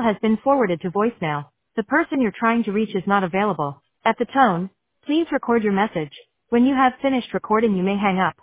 has been forwarded to voicemail. The person you're trying to reach is not available. At the tone, please record your message. When you have finished recording, you may hang up.